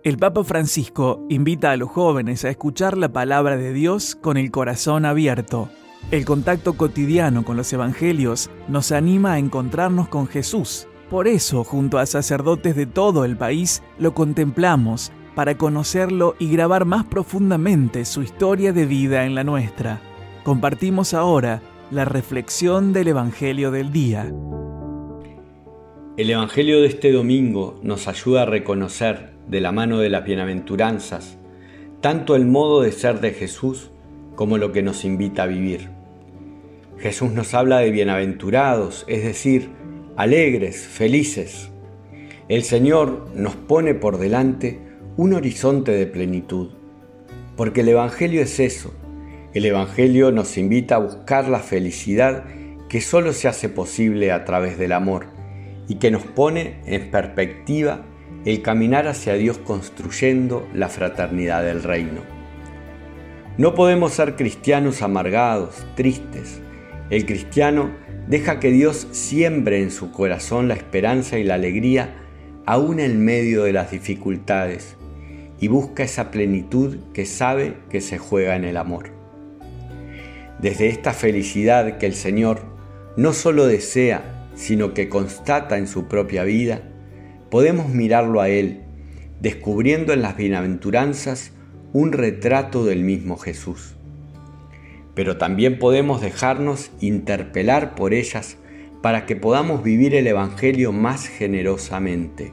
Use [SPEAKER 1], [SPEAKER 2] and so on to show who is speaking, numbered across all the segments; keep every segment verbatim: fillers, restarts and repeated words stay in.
[SPEAKER 1] El Papa Francisco invita a los jóvenes a escuchar la palabra de Dios con el corazón abierto. El contacto cotidiano con los evangelios nos anima a encontrarnos con Jesús. Por eso, junto a sacerdotes de todo el país, lo contemplamos para conocerlo y grabar más profundamente su historia de vida en la nuestra. Compartimos ahora la reflexión del Evangelio del día.
[SPEAKER 2] El Evangelio de este domingo nos ayuda a reconocer, de la mano de las bienaventuranzas, tanto el modo de ser de Jesús como lo que nos invita a vivir. Jesús nos habla de bienaventurados, es decir, alegres, felices. El Señor nos pone por delante un horizonte de plenitud, porque el Evangelio es eso. El Evangelio nos invita a buscar la felicidad que solo se hace posible a través del amor y que nos pone en perspectiva el caminar hacia Dios construyendo la fraternidad del reino. No podemos ser cristianos amargados, tristes. El cristiano deja que Dios siembre en su corazón la esperanza y la alegría aún en medio de las dificultades y busca esa plenitud que sabe que se juega en el amor. Desde esta felicidad que el Señor no solo desea, sino que constata en su propia vida, podemos mirarlo a Él, descubriendo en las bienaventuranzas un retrato del mismo Jesús. Pero también podemos dejarnos interpelar por ellas para que podamos vivir el Evangelio más generosamente.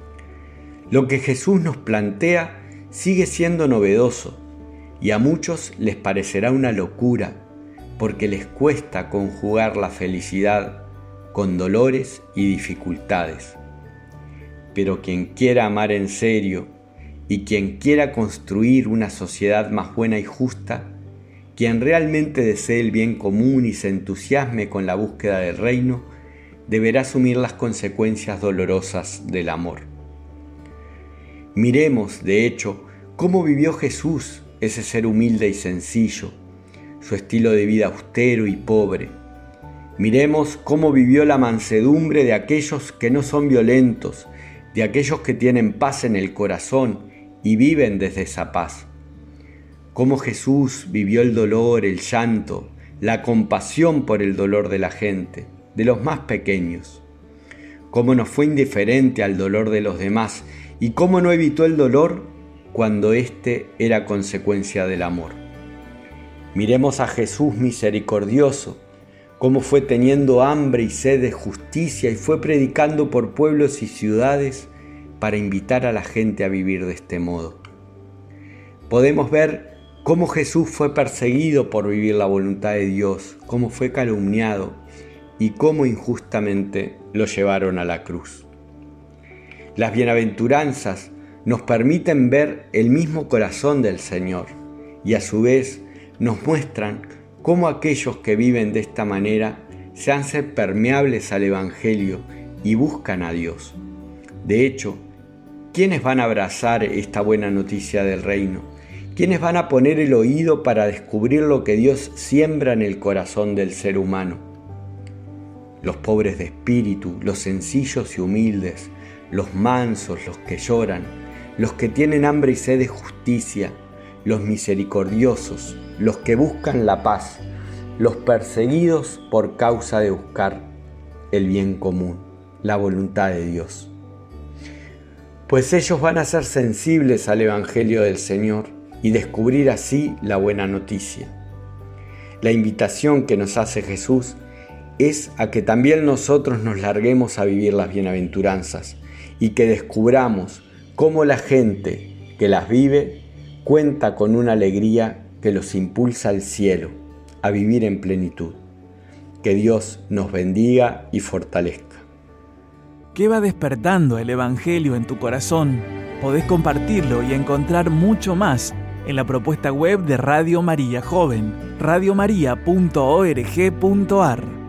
[SPEAKER 2] Lo que Jesús nos plantea sigue siendo novedoso y a muchos les parecerá una locura porque les cuesta conjugar la felicidad con dolores y dificultades. Pero quien quiera amar en serio y quien quiera construir una sociedad más buena y justa, quien realmente desee el bien común y se entusiasme con la búsqueda del reino, deberá asumir las consecuencias dolorosas del amor. Miremos, de hecho, cómo vivió Jesús, ese ser humilde y sencillo, su estilo de vida austero y pobre. Miremos cómo vivió la mansedumbre de aquellos que no son violentos, de aquellos que tienen paz en el corazón y viven desde esa paz. Cómo Jesús vivió el dolor, el llanto, la compasión por el dolor de la gente, de los más pequeños. Cómo no fue indiferente al dolor de los demás y cómo no evitó el dolor cuando éste era consecuencia del amor. Miremos a Jesús misericordioso, cómo fue teniendo hambre y sed de justicia y fue predicando por pueblos y ciudades para invitar a la gente a vivir de este modo. Podemos ver cómo Jesús fue perseguido por vivir la voluntad de Dios, cómo fue calumniado y cómo injustamente lo llevaron a la cruz. Las bienaventuranzas nos permiten ver el mismo corazón del Señor y a su vez nos muestran cómo aquellos que viven de esta manera se hacen permeables al Evangelio y buscan a Dios. De hecho, ¿quiénes van a abrazar esta buena noticia del reino? ¿Quiénes van a poner el oído para descubrir lo que Dios siembra en el corazón del ser humano? Los pobres de espíritu, los sencillos y humildes, los mansos, los que lloran, los que tienen hambre y sed de justicia, los misericordiosos, los que buscan la paz, los perseguidos por causa de buscar el bien común, la voluntad de Dios. Pues ellos van a ser sensibles al Evangelio del Señor y descubrir así la buena noticia. La invitación que nos hace Jesús es a que también nosotros nos larguemos a vivir las bienaventuranzas y que descubramos cómo la gente que las vive cuenta con una alegría que los impulsa al cielo, a vivir en plenitud. Que Dios nos bendiga y fortalezca.
[SPEAKER 1] ¿Qué va despertando el Evangelio en tu corazón? Podés compartirlo y encontrar mucho más en la propuesta web de Radio María Joven, radio maría punto org punto a r.